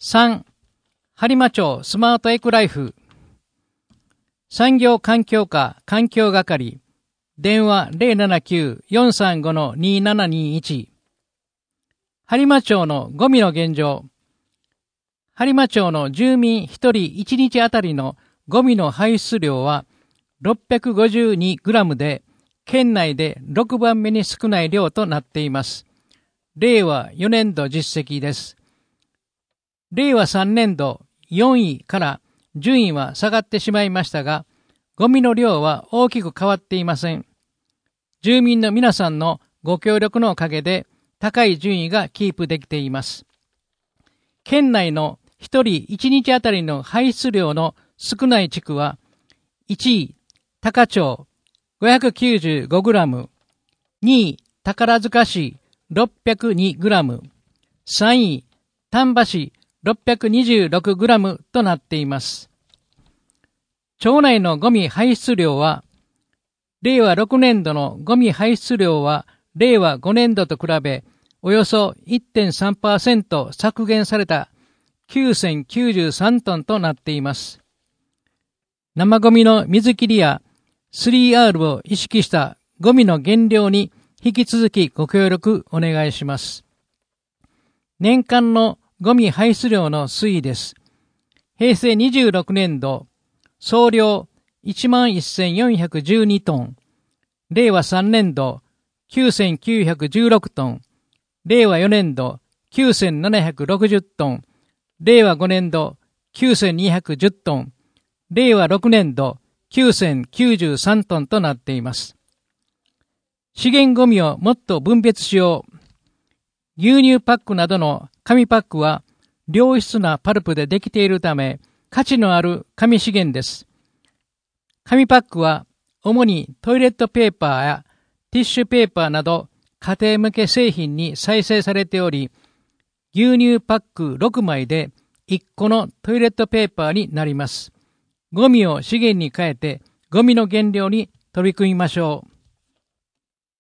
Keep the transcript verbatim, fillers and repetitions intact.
さん、播磨町スマートエクライフ。産業環境課環境係。電話 ゼロななきゅう よんさんご にななにいち。播磨町のゴミの現状。播磨町の住民ひとりいちにちあたりのゴミの排出量は ろっぴゃくごじゅうにグラム で、県内でろくばんめに少ない量となっています。れいわよねんど実績です。れいわさんねんどよんいから順位は下がってしまいましたが、ゴミの量は大きく変わっていません。住民の皆さんのご協力のおかげで高い順位がキープできています。県内のひとりいちにちあたりの排出量の少ない地区は、いちい、高町 ごひゃくきゅうじゅうごグラム、にい、宝塚市 ろっぴゃくにグラム、さんい、丹波市 ろっぴゃくにじゅうろくグラム となっています。町内のゴミ排出量は、れいわろくねんどのゴミ排出量はれいわごねんどと比べ、およそ いってんさんパーセント 削減されたきゅうせんきゅうじゅうさんトンとなっています。生ゴミの水切りや スリーアール を意識したゴミの減量に引き続きご協力お願いします。年間のゴミ排出量の推移です。へいせいにじゅうろくねんど、総量 いちまんせんよんひゃくじゅうにトン、れいわさんねんどきゅうせんきゅうひゃくじゅうろくトン、れいわよねんどきゅうせんななひゃくろくじゅうトン、れいわごねんどきゅうせんにひゃくじゅうトン、れいわろくねんどきゅうせんきゅうじゅうさんトンとなっています。資源ゴミをもっと分別しよう。牛乳パックなどの紙パックは良質なパルプでできているため価値のある紙資源です。紙パックは主にトイレットペーパーやティッシュペーパーなど家庭向け製品に再生されており、牛乳パックろくまいでいっこのトイレットペーパーになります。ゴミを資源に変えてゴミの減量に取り組みましょう。